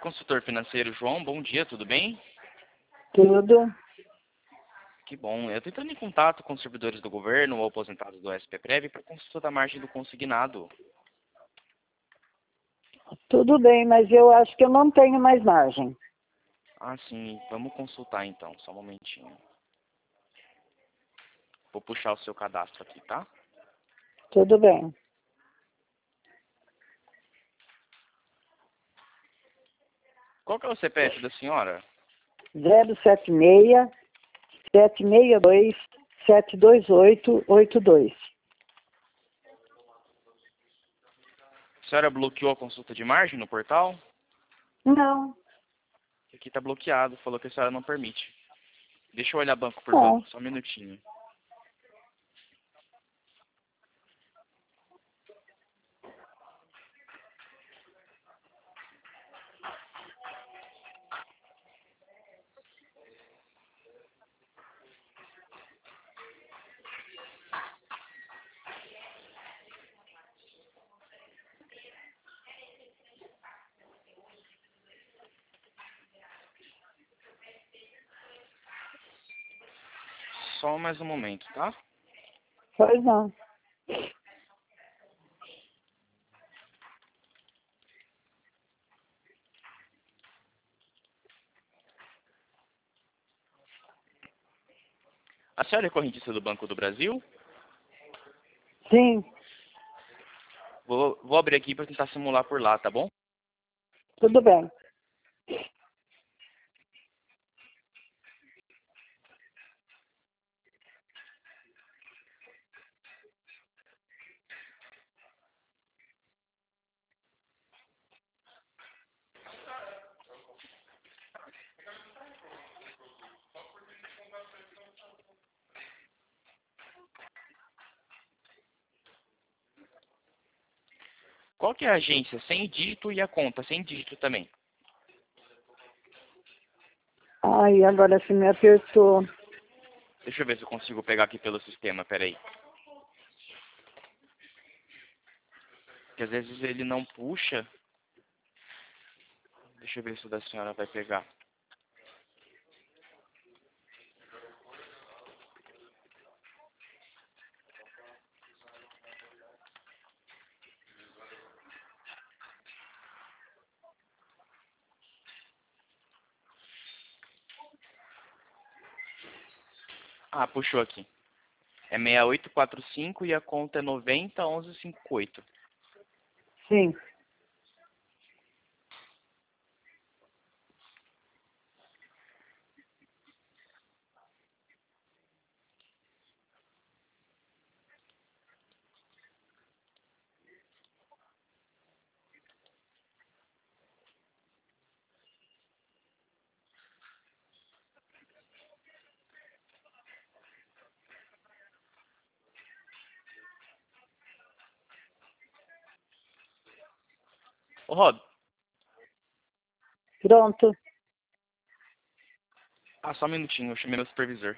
Consultor financeiro João, bom dia, tudo bem? Tudo. Que bom. Eu estou entrando em contato com os servidores do governo ou aposentados do SPPrev para consulta da margem do consignado. Tudo bem, mas eu acho que eu não tenho mais margem. Ah, sim. Vamos consultar então, só um momentinho. Vou puxar o seu cadastro aqui, tá? Tudo bem. Qual que é o CPF da senhora? 076 762 72882. A senhora bloqueou a consulta de margem no portal? Não. Aqui está bloqueado, falou que a senhora não permite. Deixa eu olhar banco por Não. banco, só um minutinho. Só mais um momento, tá? Pois não. A senhora é correntista do Banco do Brasil? Sim, Vou abrir aqui para tentar simular por lá, tá bom? tudo bem. Qual que é a agência sem dígito e a conta sem dígito também? Ai, agora você me apertou. Deixa eu ver se eu consigo pegar aqui pelo sistema, peraí. Porque às vezes ele não puxa. Deixa eu ver se o da senhora vai pegar. Ah, puxou aqui. É 6845 e a conta é 901158. Sim. Ô, Rob. Pronto. Ah, só um minutinho, eu chamei meu supervisor.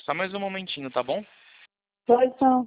Só mais um momentinho, tá bom? Pois não.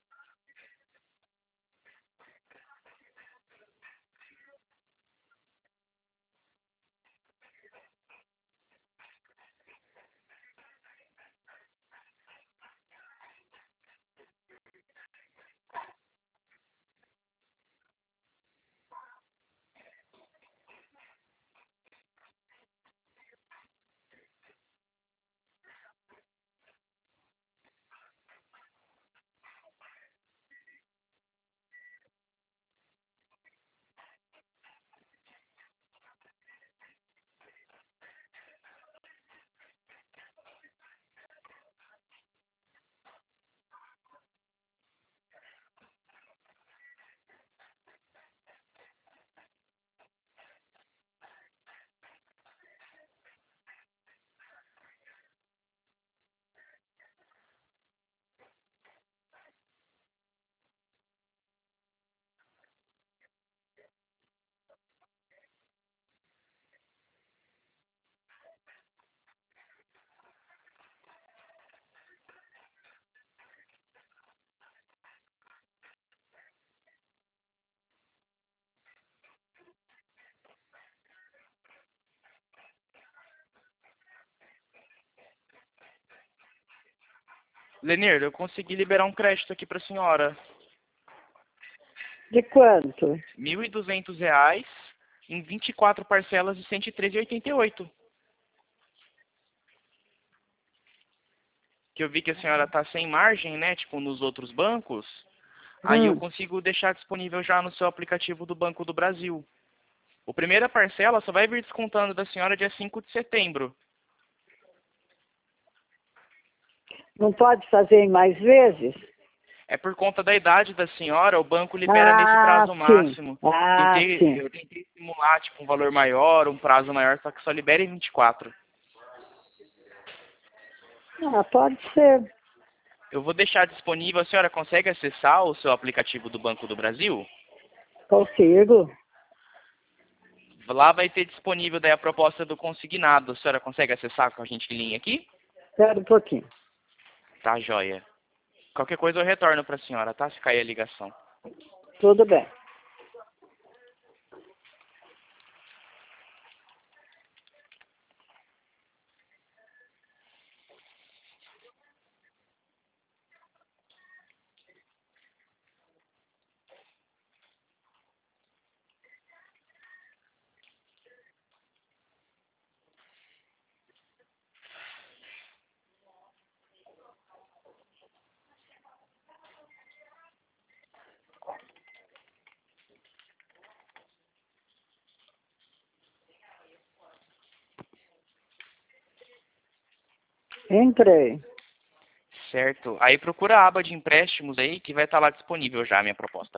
Lenir, eu consegui liberar um crédito aqui pra senhora. De quanto? R$ 1.200 em 24 parcelas de R$ 113,88. Que eu vi que a senhora tá sem margem, né? Tipo, nos outros bancos. Aí eu consigo deixar disponível já no seu aplicativo do Banco do Brasil. A primeira parcela só vai vir descontando da senhora dia 5 de setembro. Não pode fazer em mais vezes? É por conta da idade da senhora, o banco libera nesse prazo Sim. máximo. Sim. Eu tentei simular tipo, um valor maior, um prazo maior, só que só libera em 24. Pode ser. Eu vou deixar disponível, a senhora consegue acessar o seu aplicativo do Banco do Brasil? Consigo. Lá vai ter disponível daí a proposta do consignado. A senhora consegue acessar com a gente em linha aqui? Espera um pouquinho. Tá, joia. Qualquer coisa eu retorno para a senhora, tá? Se cair a ligação. Tudo bem. Entrei. Certo. Aí procura a aba de empréstimos aí, que vai estar lá disponível já a minha proposta.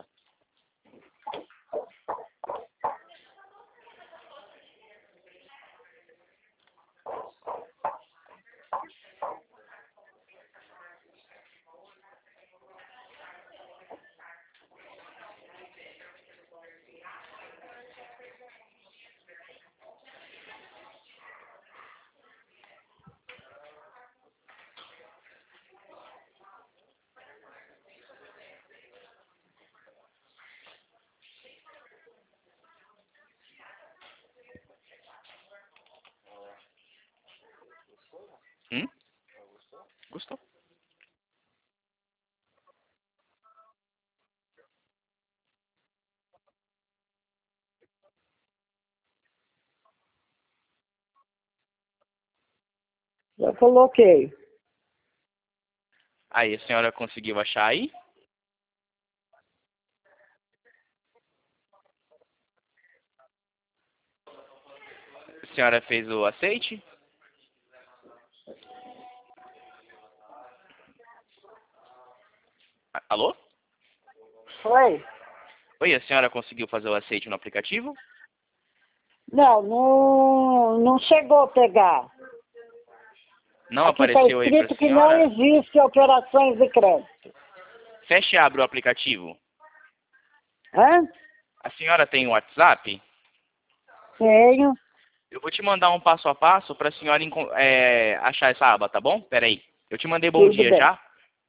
Gostou? Já coloquei. Aí, a senhora conseguiu achar aí? A senhora fez o aceite? Alô? Oi? Oi, a senhora conseguiu fazer o aceite no aplicativo? Não chegou a pegar. Não Aqui está apareceu aí pra escrito que não senhora? existe operações de crédito. Feche e abre o aplicativo. Hã? A senhora tem o WhatsApp? Tenho. Eu vou te mandar um passo a passo para a senhora achar essa aba, tá bom? Pera aí. Eu te mandei bom Tudo dia bem. já.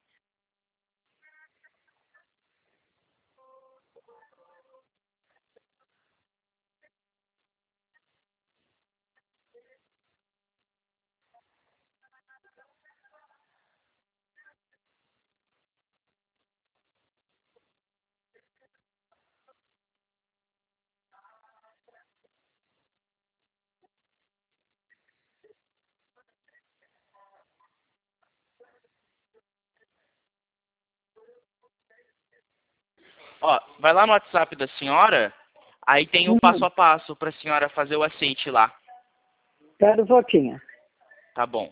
Ó, vai lá no WhatsApp da senhora, aí tem o passo a passo para a senhora fazer o aceite lá. Espera um pouquinho. Tá bom.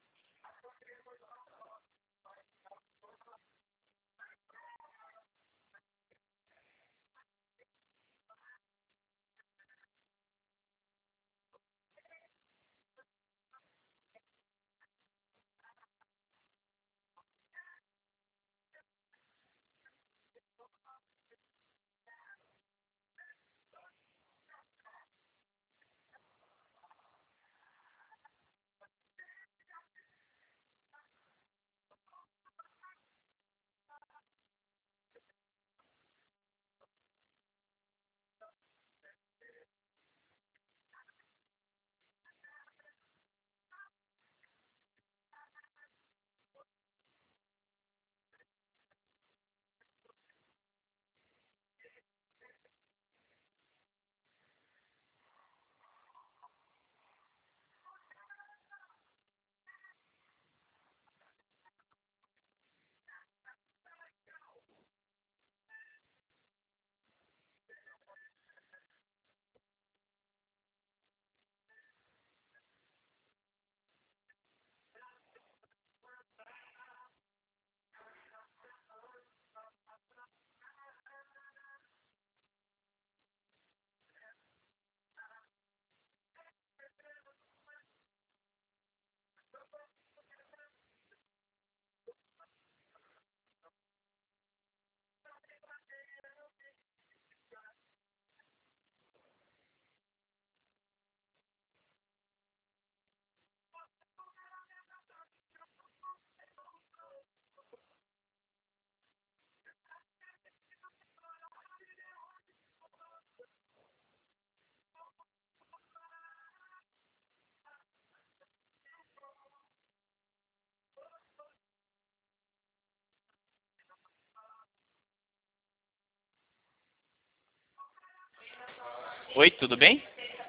Oi, tudo bem?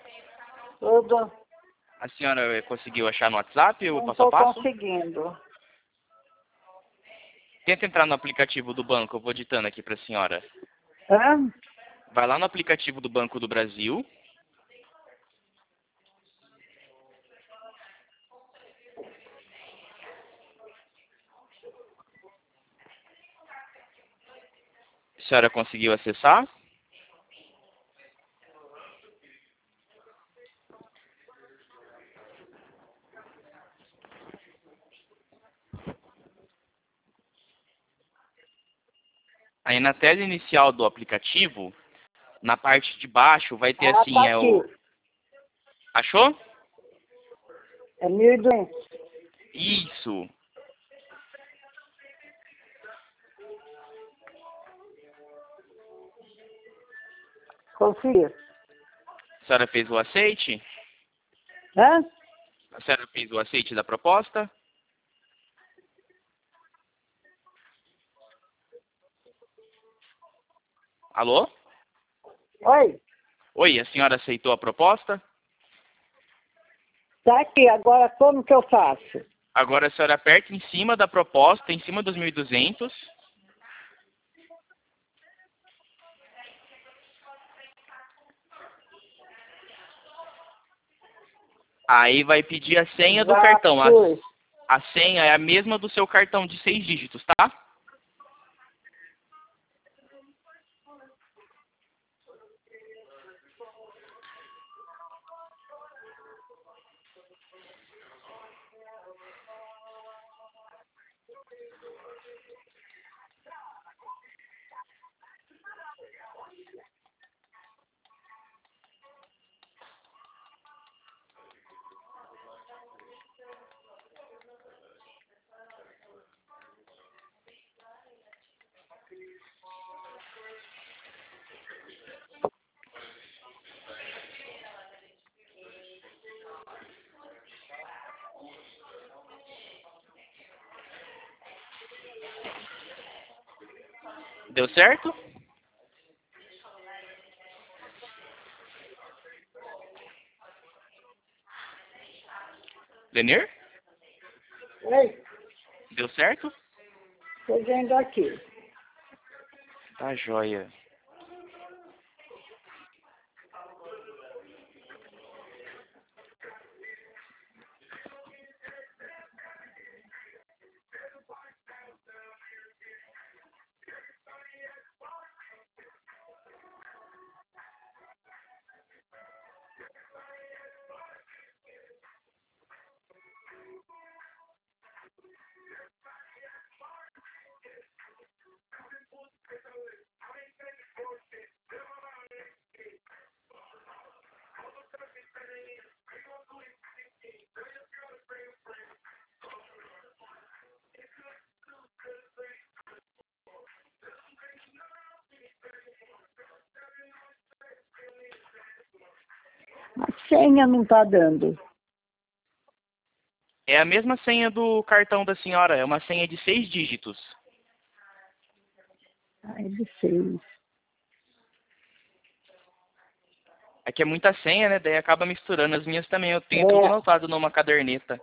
Tudo. A senhora conseguiu achar no WhatsApp o Não passo a estou passo? conseguindo. Tenta entrar no aplicativo do banco, eu vou ditando aqui para a senhora. Hã? Vai lá no aplicativo do Banco do Brasil. A senhora conseguiu acessar? Aí na tela inicial do aplicativo, na parte de baixo, vai ter Ah, assim, tá aqui. Achou? É 1.200. Isso. Consegui. A senhora fez o aceite? Hã? A senhora fez o aceite da proposta? Alô? Oi. Oi, a senhora aceitou a proposta? Tá aqui. Agora como que eu faço? Agora a senhora aperta em cima da proposta, em cima dos 1.200. Aí vai pedir a senha do Já cartão. fui. A senha é a mesma do seu cartão de 6 dígitos, tá? Deu certo? Lenir? Oi, Deu certo? tô vendo aqui. Tá joia. A senha não tá dando. É a mesma senha do cartão da senhora. É uma senha de 6 dígitos. Ai, de 6. É que é muita senha, né? Daí acaba misturando. As minhas também. Eu tenho tudo É, anotado numa caderneta.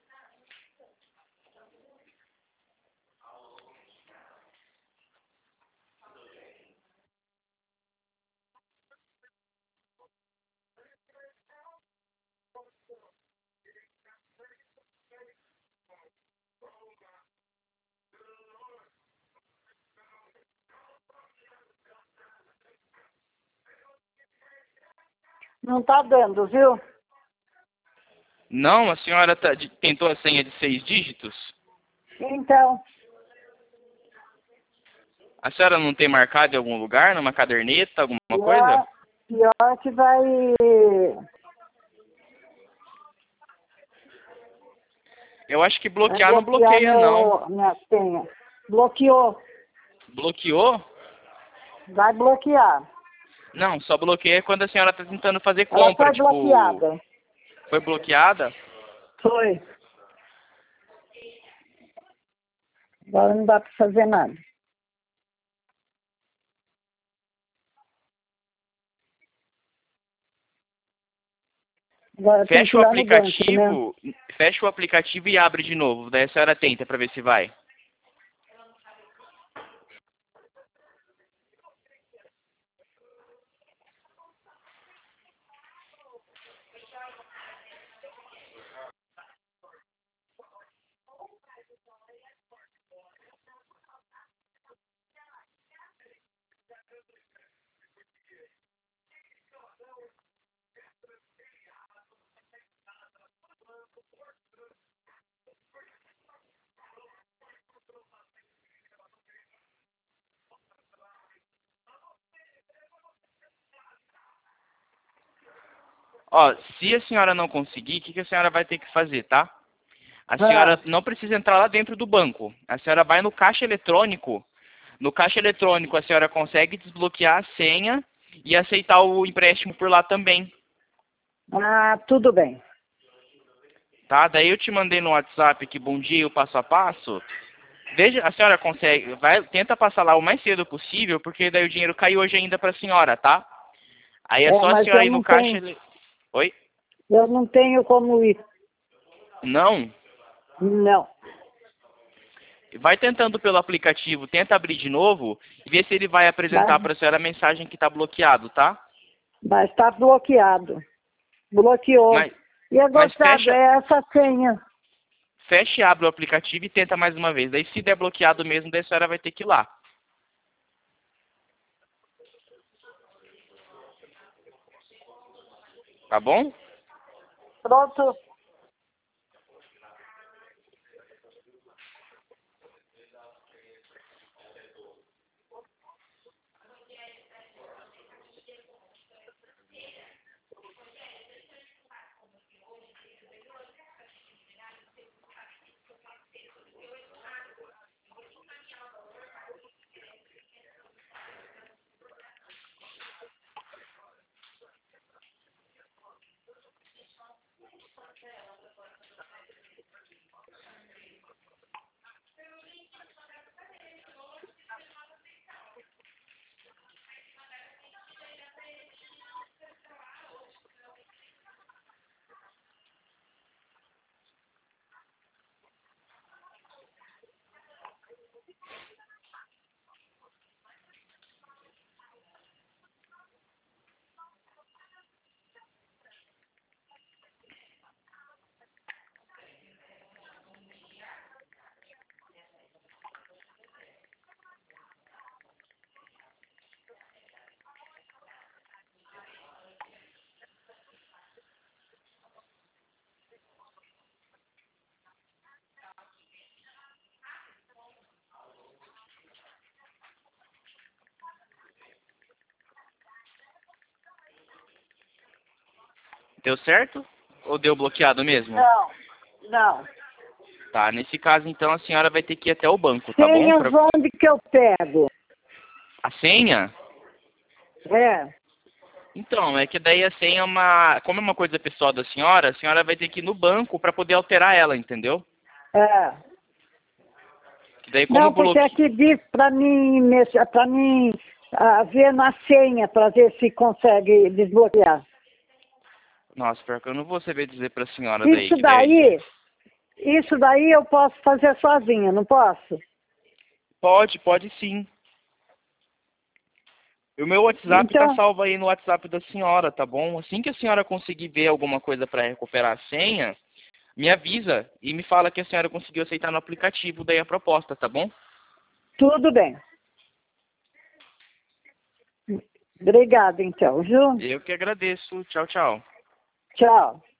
não tá dando, viu? Não, a senhora tentou a senha de 6 dígitos? Então, A senhora não tem marcado em algum lugar, numa caderneta, alguma coisa? pior que vai... Eu acho que vai bloquear não bloquear bloqueia, não. minha senha. Bloqueou. Bloqueou? Vai bloquear. Não, só bloqueia quando a senhora está tentando fazer Ela compra, foi tipo, bloqueada. foi bloqueada? Foi. Agora não dá para fazer nada. Agora tem que Fecha ir o lá no banco, né? aplicativo, fecha o aplicativo e abre de novo. Daí a senhora tenta para ver se vai. Ó, se a senhora não conseguir, o que a senhora vai ter que fazer, tá? A Ah, senhora não precisa entrar lá dentro do banco. A senhora vai no caixa eletrônico. No caixa eletrônico, a senhora consegue desbloquear a senha e aceitar o empréstimo por lá também, tudo bem. tá? Daí eu te mandei no WhatsApp aqui, bom dia, o passo a passo. Veja, a senhora consegue, tenta passar lá o mais cedo possível, porque daí o dinheiro caiu hoje ainda para a senhora, tá? Aí é É, só a mas senhora ir no caixa... Oi? eu não tenho como ir. Não? Não. Vai tentando pelo aplicativo, tenta abrir de novo e vê se ele vai apresentar Mas para a senhora a mensagem que está bloqueado, tá? mas está bloqueado. Bloqueou. Mas, E é mas gostado, é essa senha. fecha e abre o aplicativo e tenta mais uma vez. Daí se der bloqueado mesmo, daí a senhora vai ter que ir lá. Tá bom? Pronto. Deu certo? Ou deu bloqueado mesmo? Não, não. Tá, nesse caso então a senhora vai ter que ir até o banco, tá bom? Senhas onde que eu pego? A senha? É. Então, é que daí a senha é uma... Como é uma coisa pessoal da senhora, a senhora vai ter que ir no banco para poder alterar ela, entendeu? É. Que daí como Não, porque aqui diz para mim ver na senha, para ver se consegue desbloquear. Nossa, pior que eu não vou saber dizer pra senhora daí. Isso daí eu posso fazer sozinha, não posso? Pode sim. O meu WhatsApp tá Então, salvo aí no WhatsApp da senhora, tá bom? Assim que a senhora conseguir ver alguma coisa para recuperar a senha, me avisa e me fala que a senhora conseguiu aceitar no aplicativo daí a proposta, tá bom? tudo bem. Obrigada, então, viu? Eu que agradeço. Tchau, tchau. Tchau.